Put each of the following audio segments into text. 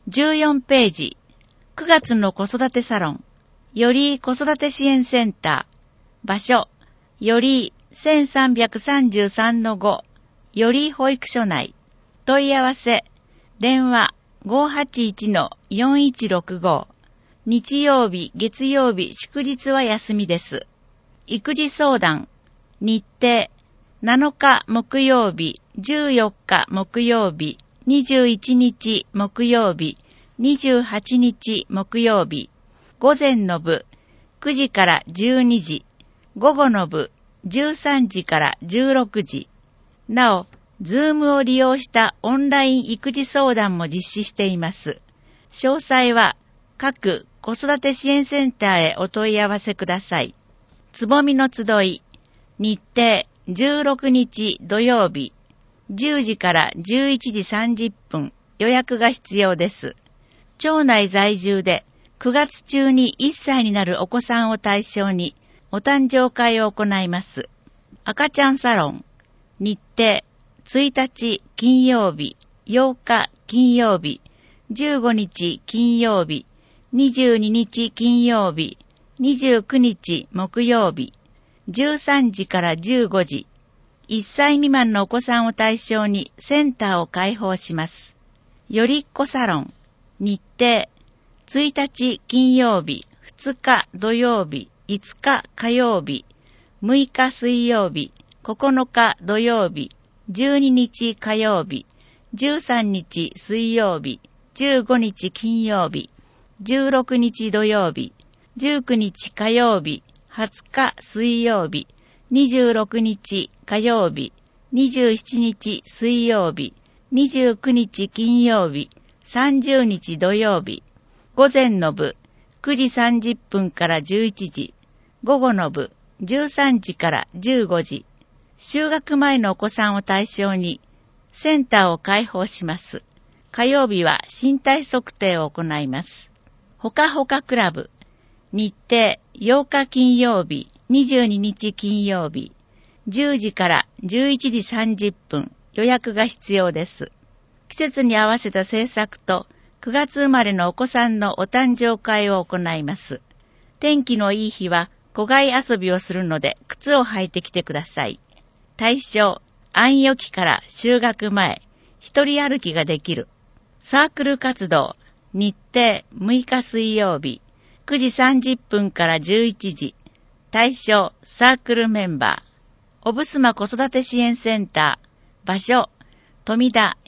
14ページ、9月の子育てサロン、より子育て支援センター、場所、より1333-5、より保育所内、問い合わせ、電話 581-4165、日曜日、月曜日、祝日は休みです。育児相談、日程、7日木曜日、14日木曜日、21日木曜日、28日木曜日、午前の部、9時から12時、午後の部、13時から16時。なお、ズームを利用したオンライン育児相談も実施しています。詳細は各子育て支援センターへお問い合わせください。つぼみの集い、日程16日土曜日、10時から11時30分、予約が必要です。町内在住で9月中に1歳になるお子さんを対象にお誕生会を行います。赤ちゃんサロン、日程1日金曜日、8日金曜日、15日金曜日、22日金曜日、29日木曜日、13時から15時、1歳未満のお子さんを対象にセンターを開放します。よりっこサロン、日程、1日金曜日、2日土曜日、5日火曜日、6日水曜日、9日土曜日、12日火曜日、13日水曜日、15日金曜日、16日土曜日、19日火曜日、20日水曜日、26日火曜日、27日水曜日、29日金曜日、30日土曜日、午前の部、9時30分から11時、午後の部、13時から15時、就学前のお子さんを対象に、センターを開放します。火曜日は身体測定を行います。ほかほかクラブ、日程8日金曜日、22日金曜日、10時から11時30分、予約が必要です。季節に合わせた制作と、9月生まれのお子さんのお誕生会を行います。天気のいい日は、戸外遊びをするので、靴を履いてきてください。対象、安予期から就学前、一人歩きができる。サークル活動、日程6日水曜日、9時30分から11時。対象、サークルメンバー。おぶすま子育て支援センター。場所、富田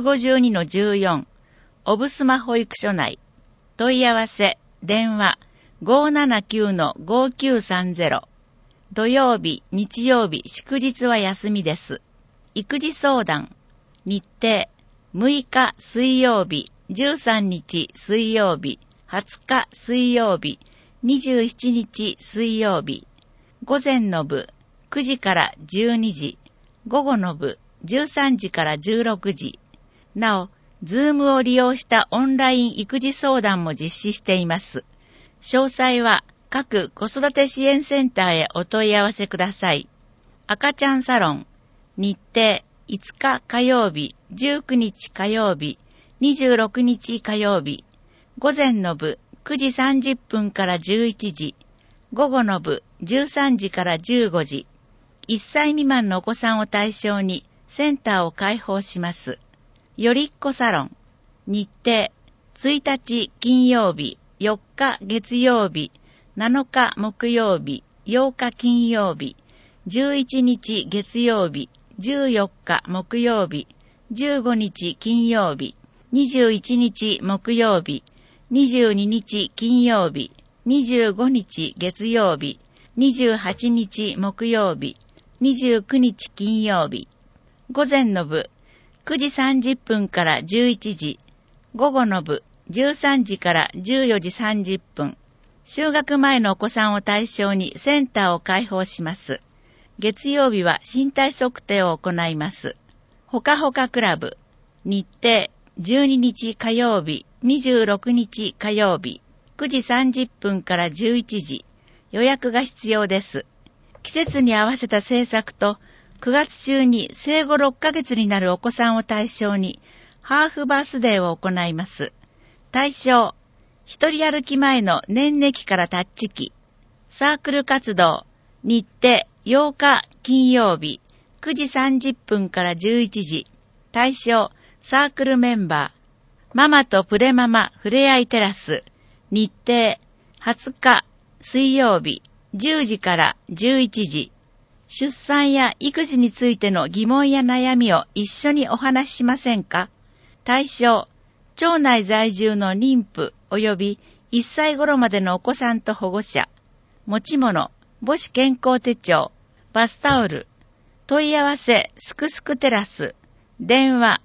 152-14。おぶすま保育所内。問い合わせ、電話、579-5930。土曜日、日曜日、祝日は休みです。育児相談、日程、6日水曜日、13日水曜日、20日水曜日、27日水曜日、午前の部、9時から12時、午後の部、13時から16時。なお、ズームを利用したオンライン育児相談も実施しています。詳細は各子育て支援センターへお問い合わせください。赤ちゃんサロン、日程5日火曜日、19日火曜日、26日火曜日、午前の部9時30分から11時、午後の部13時から15時、1歳未満のお子さんを対象にセンターを開放します。よりっこサロン、日程1日金曜日、4日月曜日、7日木曜日、8日金曜日、11日月曜日、14日木曜日、15日金曜日、21日木曜日、22日金曜日、25日月曜日、28日木曜日、29日金曜日。午前の部、9時30分から11時、午後の部、13時から14時30分。就学前のお子さんを対象にセンターを開放します。月曜日は身体測定を行います。ほかほかクラブ、日程12日火曜日、26日火曜日、9時30分から11時。予約が必要です。季節に合わせた制作と、9月中に生後6ヶ月になるお子さんを対象に、ハーフバースデーを行います。 対象、一人歩き前の年々期からタッチ期。サークル活動、日程8日金曜日、9時30分から11時。対象、サークルメンバー。ママとプレママふれあいテラス。日程、20日水曜日、10時から11時。出産や育児についての疑問や悩みを一緒にお話ししませんか？対象、町内在住の妊婦及び1歳頃までのお子さんと保護者。持ち物、母子健康手帳、バスタオル。問い合わせ、すくすくテラス。電話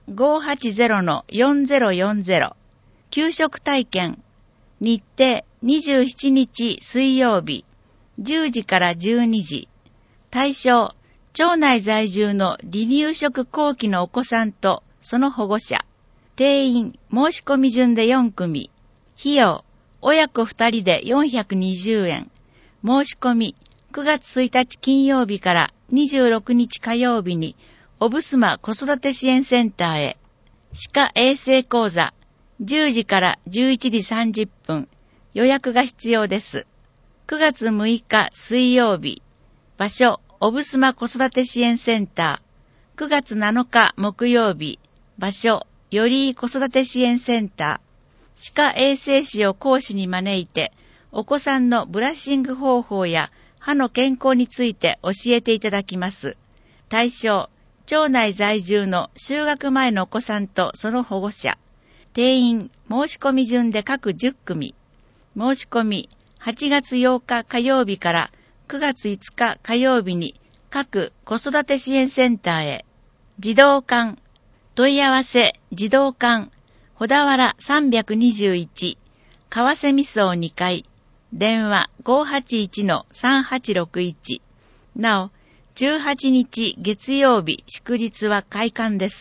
580-4040。給食体験。日程27日水曜日、10時から12時。対象、町内在住の離乳食後期のお子さんとその保護者。定員、申し込み順で4組。費用、親子2人で420円。申し込み、9月1日金曜日から26日火曜日に、おぶすま子育て支援センターへ。歯科衛生講座、10時から11時30分。予約が必要です。9月6日水曜日。場所、おぶすま子育て支援センター。9月7日木曜日。場所、より子育て支援センター。歯科衛生士を講師に招いて、お子さんのブラッシング方法や歯の健康について教えていただきます。対象、町内在住の就学前のお子さんとその保護者。定員、申し込み順で各10組。申し込み、8月8日火曜日から9月5日火曜日に各子育て支援センターへ。児童館。問い合わせ、児童館。小田原321。川瀬味噌2階。電話 581-3861。なお、18日月曜日祝日は開館です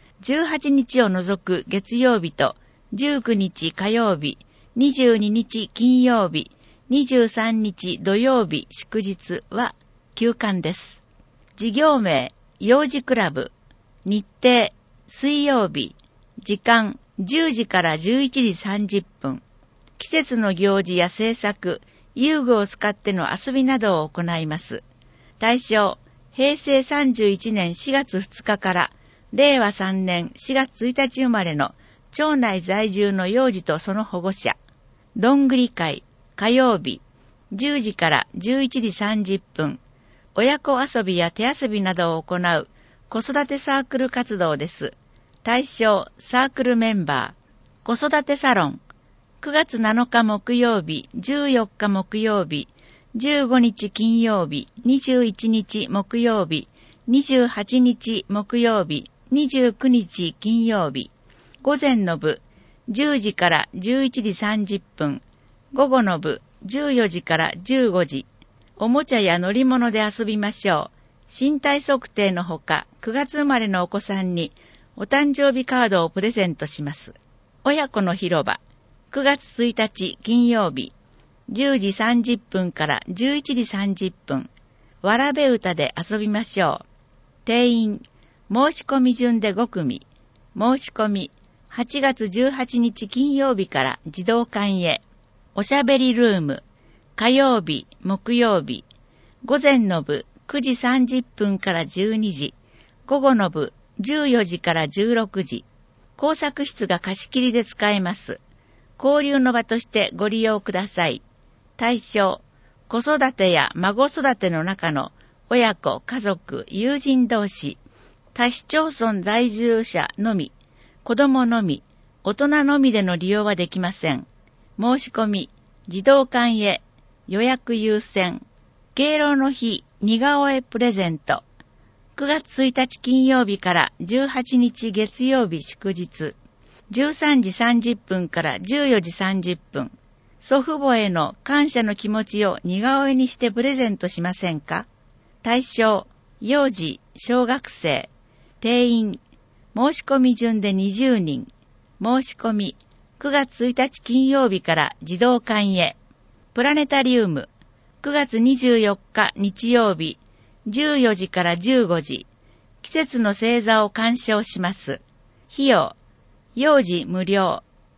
。18日を除く月曜日と19日火曜日、22日金曜日、23日土曜日祝日は休館です。事業名、幼児クラブ。日程、水曜日。時間、10時から11時30分。季節の行事や制作、遊具を使っての遊びなどを行います。対象、平成31年4月2日から令和3年4月1日生まれの町内在住の幼児とその保護者。どんぐり会、火曜日、10時から11時30分。親子遊びや手遊びなどを行う子育てサークル活動です。対象、サークルメンバー。子育てサロン。9月7日木曜日、14日木曜日、15日金曜日、21日木曜日、28日木曜日、29日金曜日。午前の部、10時から11時30分。午後の部、14時から15時。おもちゃや乗り物で遊びましょう。身体測定のほか、9月生まれのお子さんにお誕生日カードをプレゼントします。親子の広場。9月1日金曜日、10時30分から11時30分。わらべ歌で遊びましょう。定員、申し込み順で5組。申し込み、8月18日金曜日から児童館へ。おしゃべりルーム。火曜日、木曜日。午前の部、9時30分から12時。午後の部、14時から16時。工作室が貸し切りで使えます。交流の場としてご利用ください。対象、子育てや孫育ての中の親子、家族、友人同士、他市町村在住者のみ、子供のみ、大人のみでの利用はできません。申し込み、児童館へ、予約優先、敬老の日、似顔絵プレゼント。9月1日金曜日から18日月曜日祝日。13時30分から14時30分。祖父母への感謝の気持ちを似顔絵にしてプレゼントしませんか？対象、幼児、小学生。定員、申し込み順で20人。申し込み、9月1日金曜日から児童館へ。プラネタリウム。9月24日日曜日、14時から15時。季節の星座を鑑賞します。費用、幼児無料。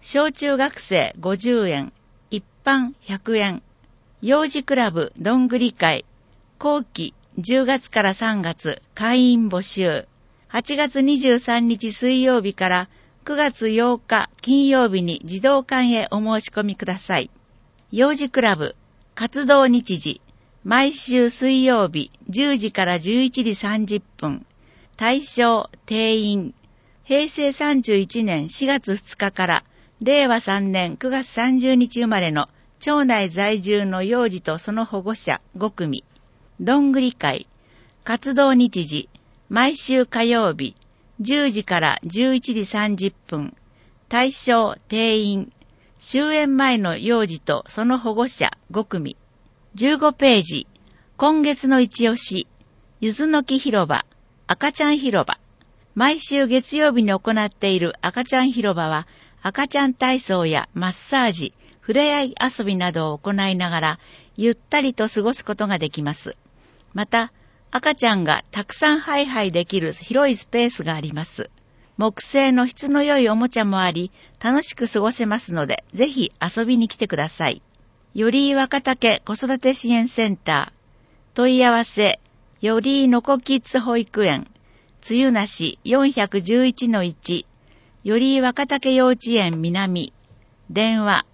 小中学生50円、一般100円。幼児クラブどんぐり会、後期10月から3月会員募集。8月23日水曜日から9月8日金曜日に児童館へお申し込みください。幼児クラブ活動日時、毎週水曜日10時から11時30分。対象定員、平成31年4月2日から令和3年9月30日生まれの町内在住の幼児とその保護者5組。どんぐり会、活動日時、毎週火曜日、10時から11時30分。対象定員、終演前の幼児とその保護者5組。15ページ、今月の一押し、ゆずの木広場、赤ちゃん広場。毎週月曜日に行っている赤ちゃん広場は、赤ちゃん体操やマッサージ、触れ合い遊びなどを行いながら、ゆったりと過ごすことができます。また、赤ちゃんがたくさんハイハイできる広いスペースがあります。木製の質の良いおもちゃもあり、楽しく過ごせますので、ぜひ遊びに来てください。よりー若竹子育て支援センター。問い合わせ、よりーのこキッズ保育園。つゆなし 411-1。よりー若竹幼稚園南。電話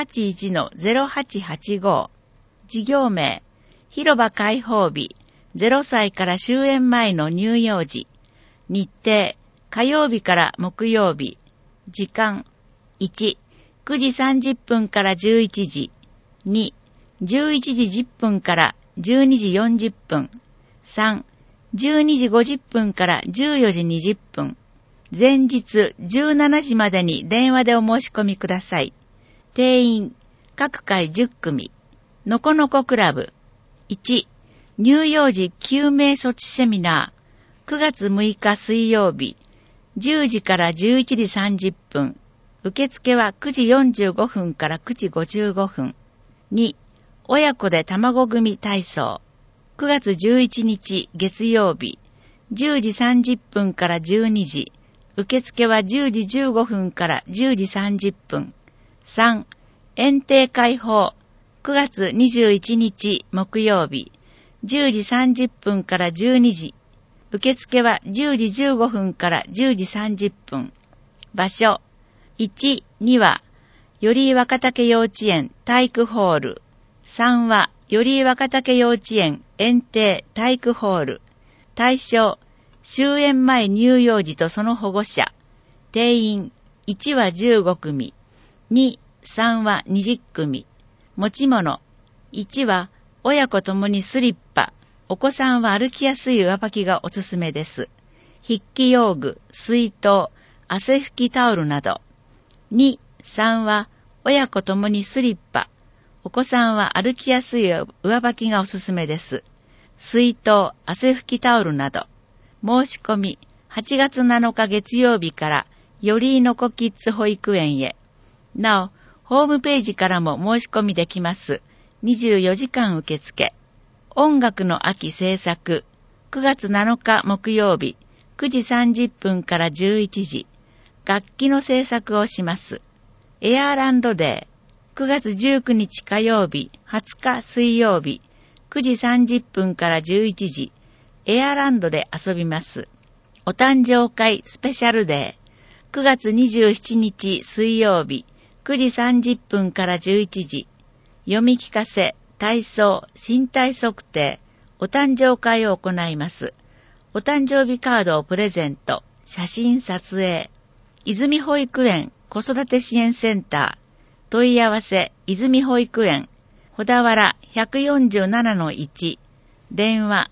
581-0885。事業名、広場開放日。0歳から終園前の乳幼児。日程、火曜日から木曜日。時間、1、9時30分から11時。2、11時10分から12時40分。3、12時50分から14時20分。前日17時までに電話でお申し込みください。定員、各回10組。のこのこクラブ。1、乳幼児救命措置セミナー。9月6日水曜日。10時から11時30分。受付は9時45分から9時55分。2、親子で卵組み体操。9月11日月曜日。10時30分から12時。受付は10時15分から10時30分。3、園庭開放。9月21日木曜日。10時30分から12時。受付は10時15分から10時30分。場所。1、2は、よりー若竹幼稚園体育ホール。3は、よりー若竹幼稚園園庭体育ホール。対象、終園前乳幼児とその保護者。定員、1は15組。2、3は20組。持ち物。1は、親子ともにスリッパ。お子さんは歩きやすい上履きがおすすめです。筆記用具、水筒、汗拭きタオルなど。2、3は親子ともにスリッパ。お子さんは歩きやすい上履きがおすすめです。水筒、汗拭きタオルなど。申し込み、8月7日月曜日からよりーのこキッズ保育園へ。なお、ホームページからも申し込みできます。24時間受付。音楽の秋制作。9月7日木曜日、9時30分から11時。楽器の制作をします。エアーランドデー。9月19日火曜日、20日水曜日、9時30分から11時。エアーランドで遊びます。お誕生会スペシャルデー。9月27日水曜日、9時30分から11時。読み聞かせ、体操、身体測定、お誕生会を行います。お誕生日カードをプレゼント、写真撮影。泉保育園子育て支援センター。問い合わせ、泉保育園。小田原 147-1。電話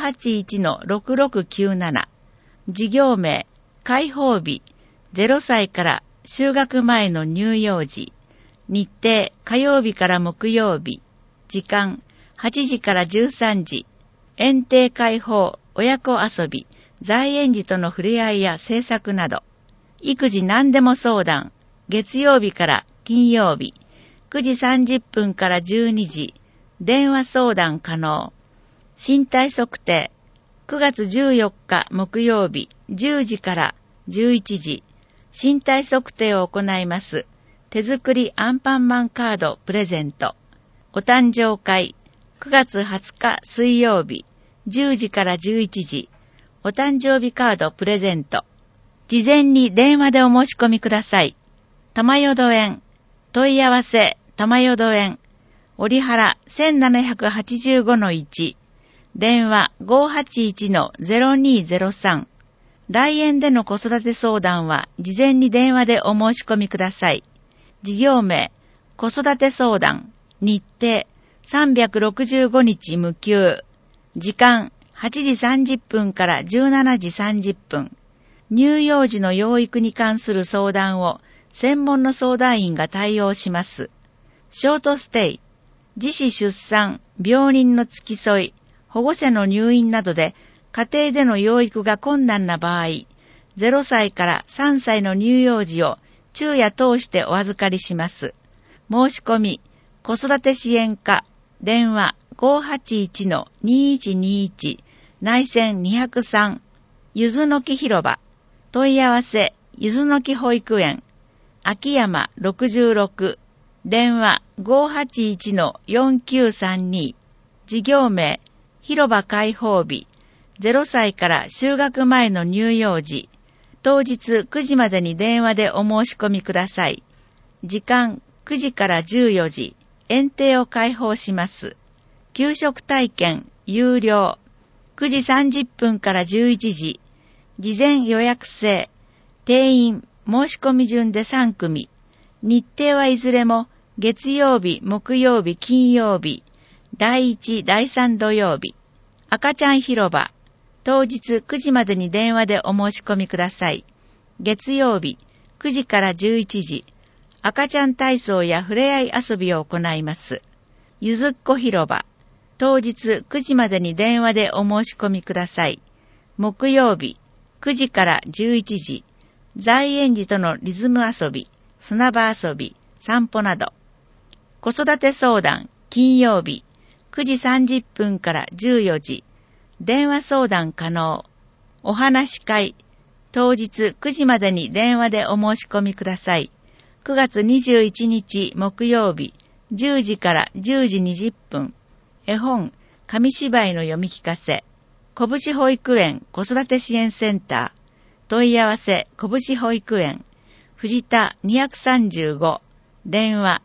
581-6697。事業名、開放日。0歳から就学前の乳幼児。日程、火曜日から木曜日。時間、8時から13時。園庭開放、親子遊び、在園児との触れ合いや制作など。育児何でも相談。月曜日から金曜日。9時30分から12時。電話相談可能。身体測定。9月14日木曜日。10時から11時。身体測定を行います。 手作りアンパンマンカードプレゼント。お誕生会、9月20日水曜日、10時から11時、お誕生日カードプレゼント。事前に電話でお申し込みください。玉淀園、問い合わせ、玉淀園、折原 1785-1、電話 581-0203。来園での子育て相談は事前に電話でお申し込みください。事業名、子育て相談、日程、365日無休。時間、8時30分から17時30分。乳幼児の養育に関する相談を専門の相談員が対応します。ショートステイ、自死出産、病人の付き添い、保護者の入院などで家庭での養育が困難な場合、0歳から3歳の乳幼児を昼夜通してお預かりします。申し込み、子育て支援課、電話 581-2121、内線203、ゆずの木広場、問い合わせ、ゆずの木保育園、秋山66、電話 581-4932、事業名、広場開放日、0歳から就学前の乳幼児、当日9時までに電話でお申し込みください。時間9時から14時、園庭を開放します。給食体験、有料。9時30分から11時、事前予約制。定員、申し込み順で3組。日程はいずれも月曜日、木曜日、金曜日、第1、第3土曜日。赤ちゃん広場。当日9時までに電話でお申し込みください。月曜日、9時から11時。赤ちゃん体操やふれあい遊びを行います。ゆずっこ広場。当日9時までに電話でお申し込みください。木曜日、9時から11時。在園児とのリズム遊び、砂場遊び、散歩など。子育て相談、金曜日、9時30分から14時。電話相談可能。お話し会、当日9時までに電話でお申し込みください。9月21日木曜日、10時から10時20分。絵本、紙芝居の読み聞かせ。拳保育園子育て支援センター。問い合わせ、拳保育園。藤田235。電話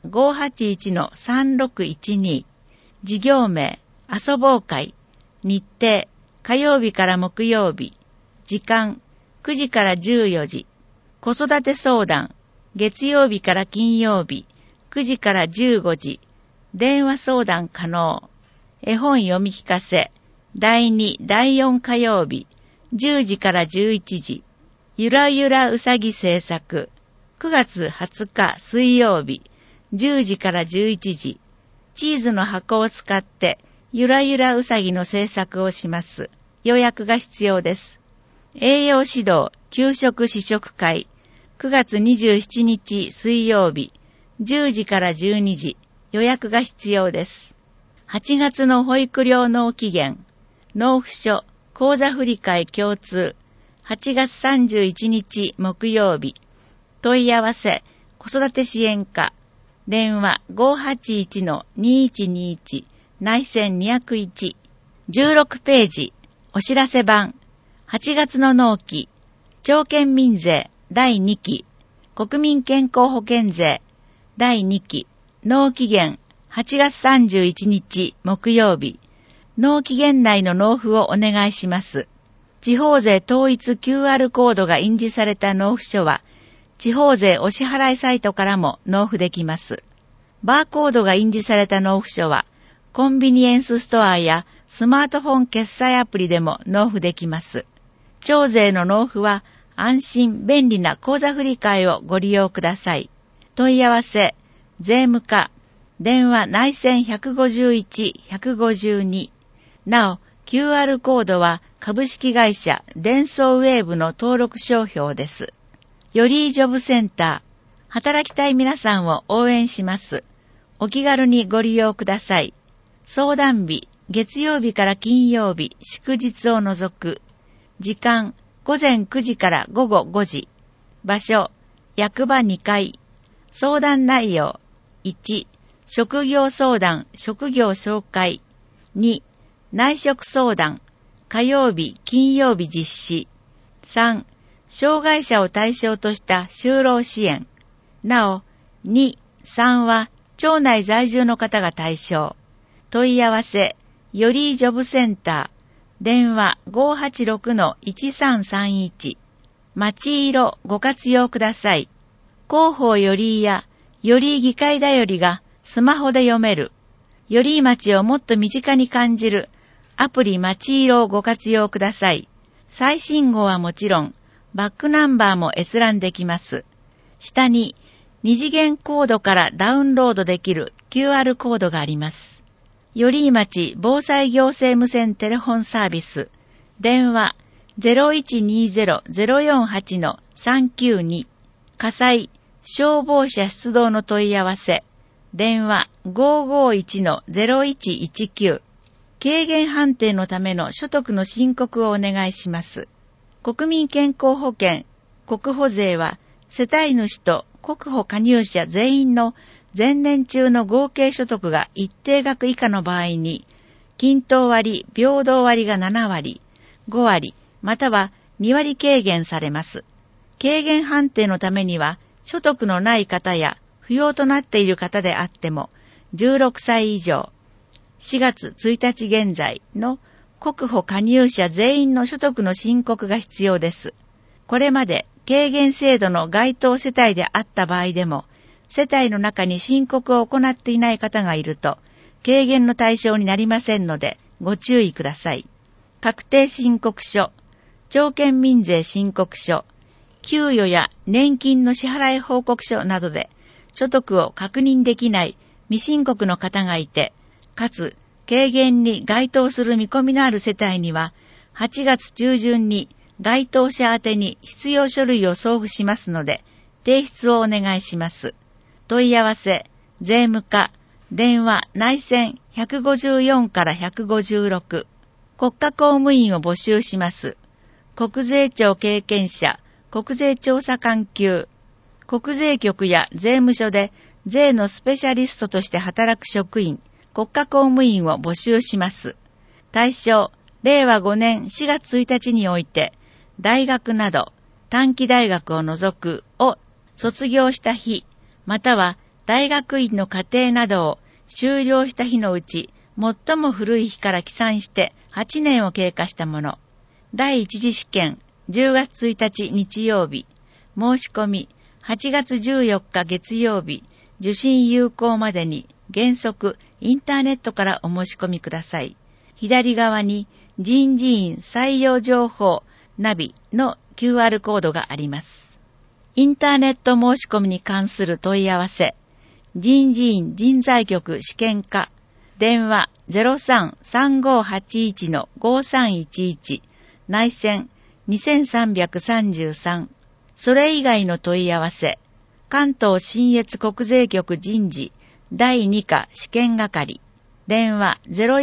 581-3612。事業名、遊ぼう会。日程、火曜日から木曜日。時間、9時から14時。子育て相談、月曜日から金曜日。9時から15時。電話相談可能。絵本読み聞かせ、第2、第4火曜日。10時から11時。ゆらゆらうさぎ制作。9月20日水曜日。10時から11時。チーズの箱を使ってゆらゆらうさぎの制作をします。予約が必要です。栄養指導給食試食会。9月27日水曜日。10時から12時。予約が必要です。8月の保育料納期限。納付書口座振替共通。8月31日木曜日。問い合わせ子育て支援課。電話 581-2121 内線201。16ページお知らせ版。8月の納期長県民税第2期国民健康保険税第2期納期限8月31日木曜日。納期限内の納付をお願いします。地方税統一 QR コードが印字された納付書は地方税お支払いサイトからも納付できます。バーコードが印字された納付書は、コンビニエンスストアやスマートフォン決済アプリでも納付できます。徴税の納付は安心便利な口座振替をご利用ください。問い合わせ、税務課、電話内線151-152。なお、QR コードは株式会社デンソーウェーブの登録商標です。よりジョブセンター、働きたい皆さんを応援します。お気軽にご利用ください。相談日、月曜日から金曜日、祝日を除く。時間、午前9時から午後5時。場所、役場2階。 相談内容。1、職業相談、職業紹介。2、内職相談、火曜日、金曜日実施。3、障害者を対象とした就労支援。なお、2、3は町内在住の方が対象。問い合わせ、よりジョブセンター、電話 586-1331。町色ご活用ください。広報よりや、より議会だよりがスマホで読める。より町をもっと身近に感じる。アプリ町色をご活用ください。最新号はもちろん、バックナンバーも閲覧できます。下に、二次元コードからダウンロードできる QR コードがあります。より町防災行政無線テレフォンサービス。電話 0120-048-392。火災、消防車出動の問い合わせ。電話 551-0119。軽減判定のための所得の申告をお願いします。国民健康保険、国保税は世帯主と国保加入者全員の前年中の合計所得が一定額以下の場合に、均等割、平等割が7割、5割、または2割軽減されます。軽減判定のためには、所得のない方や不要となっている方であっても、16歳以上、4月1日現在の国保加入者全員の所得の申告が必要です。これまで軽減制度の該当世帯であった場合でも、世帯の中に申告を行っていない方がいると、軽減の対象になりませんので、ご注意ください。確定申告書、町県民税申告書、給与や年金の支払い報告書などで、所得を確認できない未申告の方がいて、かつ、軽減に該当する見込みのある世帯には、8月中旬に該当者宛てに必要書類を送付しますので、提出をお願いします。問い合わせ、税務課、電話内線154から156。国家公務員を募集します。国税庁経験者、国税調査官級、国税局や税務署で税のスペシャリストとして働く職員、国家公務員を募集します。対象、令和5年4月1日において、大学など短期大学を除くを卒業した日、または大学院の課程などを修了した日のうち、最も古い日から起算して8年を経過したもの。第一次試験、10月1日日曜日。申し込み、8月14日月曜日。受信有効までに原則インターネットからお申し込みください。左側に人事院採用情報ナビの QR コードがあります。インターネット申し込みに関する問い合わせ、人事院人材局試験課、電話 03-3581-5311、内線2333。それ以外の問い合わせ、関東信越国税局人事第2課試験係、電話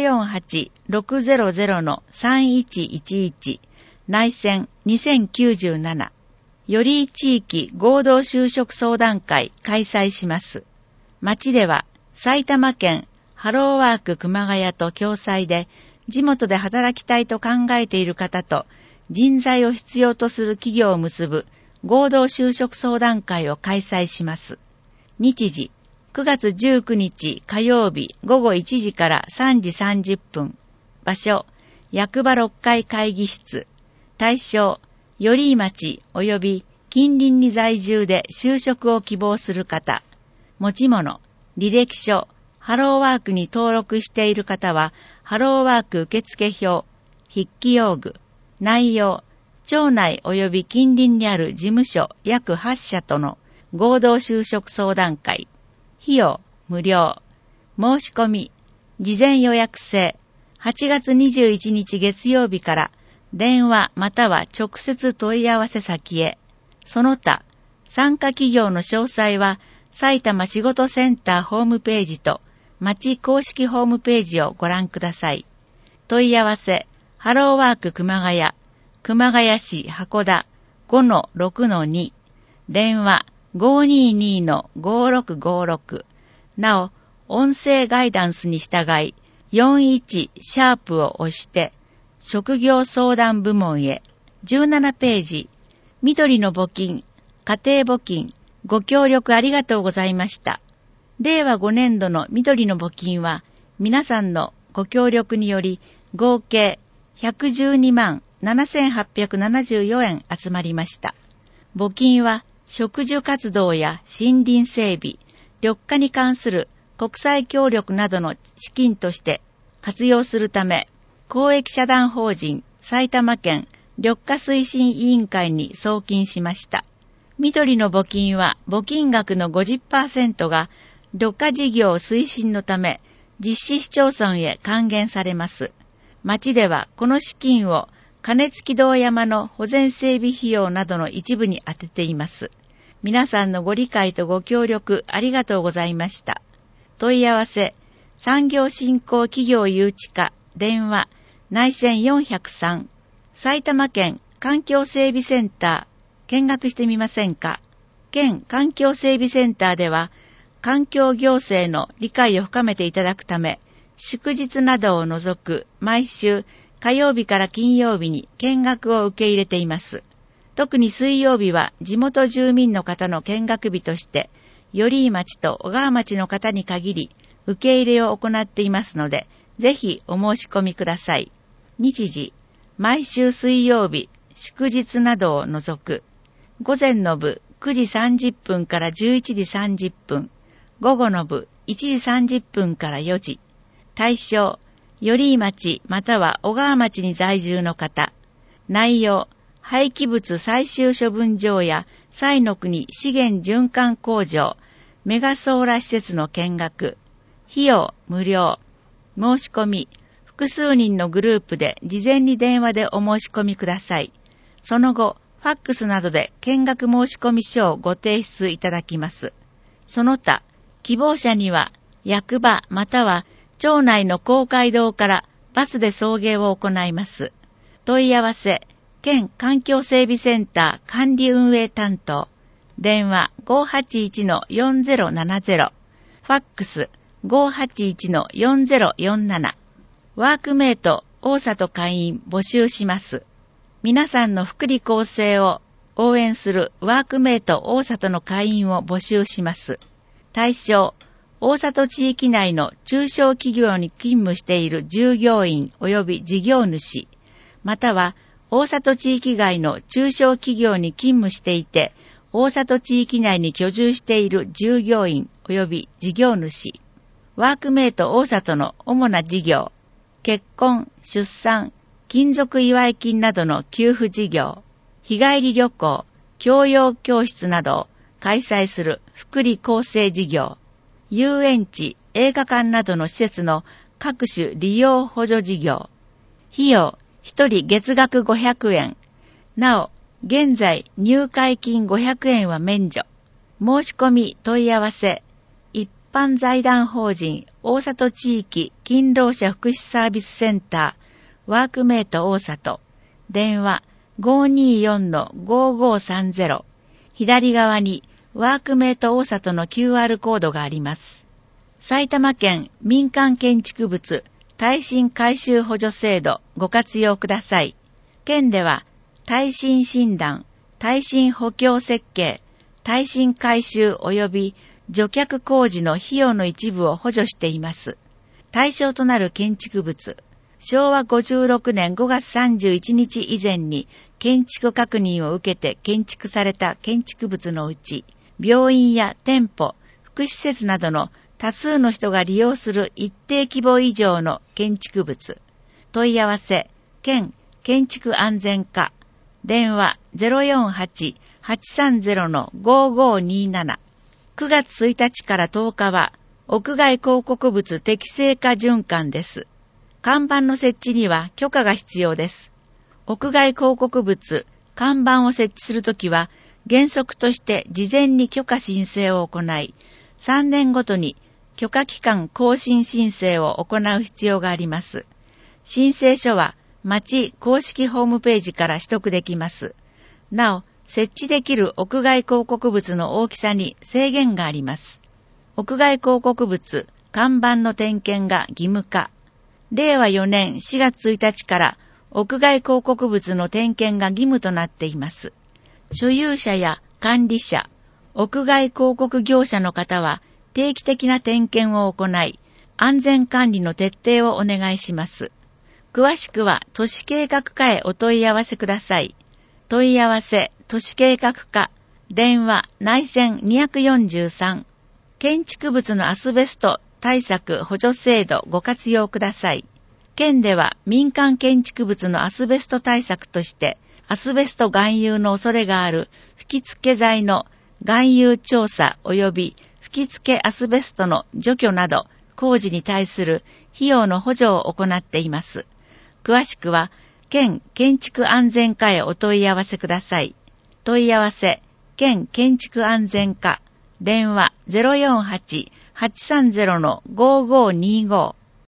048-600-3111、内線2097。より地域合同就職相談会開催します。町では埼玉県ハローワーク熊谷と共催で、地元で働きたいと考えている方と人材を必要とする企業を結ぶ合同就職相談会を開催します。日時、9月19日火曜日午後1時から3時30分。場所、役場6階会議室。対象、寄居町及び近隣に在住で就職を希望する方。持ち物、履歴書、ハローワークに登録している方は、ハローワーク受付表、筆記用具。内容、町内及び近隣にある事務所約8社との合同就職相談会。費用、無料。申し込み、事前予約制。8月21日月曜日から電話または直接問い合わせ先へ。その他、参加企業の詳細は埼玉仕事センターホームページと町公式ホームページをご覧ください。問い合わせ、ハローワーク熊谷、熊谷市函館 5-6-2。電話 522-5656。なお、音声ガイダンスに従い、41# を押して、職業相談部門へ。17ページ。緑の募金、家庭募金、ご協力ありがとうございました。令和5年度の緑の募金は、皆さんのご協力により、合計112万7874円集まりました。募金は、植樹活動や森林整備、緑化に関する国際協力などの資金として活用するため、公益社団法人埼玉県緑化推進委員会に送金しました。緑の募金は募金額の 50% が緑化事業推進のため実施市町村へ還元されます。町ではこの資金を金付堂山の保全整備費用などの一部に充てています。皆さんのご理解とご協力ありがとうございました。問い合わせ、産業振興企業誘致課、電話、内線403、埼玉県環境整備センター、見学してみませんか。県環境整備センターでは、環境行政の理解を深めていただくため、祝日などを除く毎週火曜日から金曜日に見学を受け入れています。特に水曜日は地元住民の方の見学日として、寄居町と小川町の方に限り受け入れを行っていますので、ぜひお申し込みください。日時、毎週水曜日、祝日などを除く、午前の部9時30分から11時30分、午後の部1時30分から4時。対象、寄居町または小川町に在住の方。内容、廃棄物最終処分場や彩の国資源循環工場、メガソーラ施設の見学。費用無料。申し込み、複数人のグループで事前に電話でお申し込みください。その後、ファックスなどで見学申し込み書をご提出いただきます。その他、希望者には役場または町内の公会堂からバスで送迎を行います。問い合わせ、県環境整備センター管理運営担当。電話 581-4070。ファックス 581-4047。ワークメイト大里会員募集します。皆さんの福利厚生を応援するワークメイト大里の会員を募集します。対象、大里地域内の中小企業に勤務している従業員及び事業主、または大里地域外の中小企業に勤務していて、大里地域内に居住している従業員及び事業主、ワークメイト大里の主な事業、結婚、出産、勤続祝い金などの給付事業、日帰り旅行、教養教室などを開催する福利厚生事業、遊園地、映画館などの施設の各種利用補助事業、費用1人月額500円。なお、現在入会金500円は免除。申し込み問い合わせ、一般財団法人大里地域勤労者福祉サービスセンターワークメイト大里。電話 524-5530。左側にワークメイト大里の QR コードがあります。埼玉県民間建築物耐震改修補助制度ご活用ください。県では耐震診断、耐震補強設計、耐震改修及び除却工事の費用の一部を補助しています。対象となる建築物、昭和56年5月31日以前に建築確認を受けて建築された建築物のうち、病院や店舗、福祉施設などの多数の人が利用する一定規模以上の建築物。問い合わせ、県建築安全課。電話 048-830-5527。9月1日から10日は、屋外広告物適正化循環です。看板の設置には許可が必要です。屋外広告物、看板を設置するときは、原則として事前に許可申請を行い、3年ごとに許可期間更新申請を行う必要があります。申請書は町公式ホームページから取得できます。なお、 設置できる屋外広告物の大きさに制限があります。屋外広告物、看板の点検が義務化。令和4年4月1日から屋外広告物の点検が義務となっています。所有者や管理者、屋外広告業者の方は定期的な点検を行い、安全管理の徹底をお願いします。詳しくは都市計画課へお問い合わせください。問い合わせ、都市計画課、電話、内線243。建築物のアスベスト対策補助制度ご活用ください。県では民間建築物のアスベスト対策として、アスベスト含有の恐れがある吹き付け剤の含有調査及び吹き付けアスベストの除去など工事に対する費用の補助を行っています。詳しくは、県建築安全課へお問い合わせください。問い合わせ、県建築安全課、電話 048-830-5525